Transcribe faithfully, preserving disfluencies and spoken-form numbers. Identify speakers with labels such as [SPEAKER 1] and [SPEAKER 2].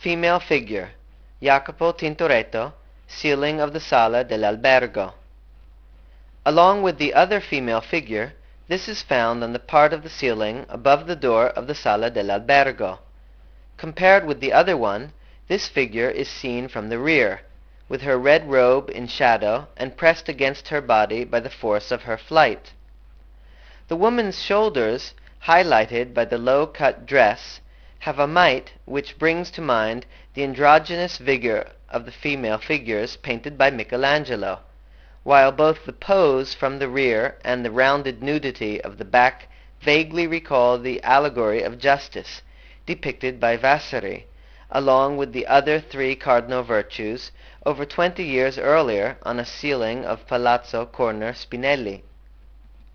[SPEAKER 1] Female figure, Jacopo Tintoretto, ceiling of the Sala dell'Albergo. Along with the other female figure, this is found on the part of the ceiling above the door of the Sala dell'Albergo. Compared with the other one, this figure is seen from the rear, with her red robe in shadow and pressed against her body by the force of her flight. The woman's shoulders, highlighted by the low-cut dress, have a might which brings to mind the androgynous vigor of the female figures painted by Michelangelo, while both the pose from the rear and the rounded nudity of the back vaguely recall the allegory of justice, depicted by Vasari, along with the other three cardinal virtues, over twenty years earlier on a ceiling of Palazzo Corner Spinelli.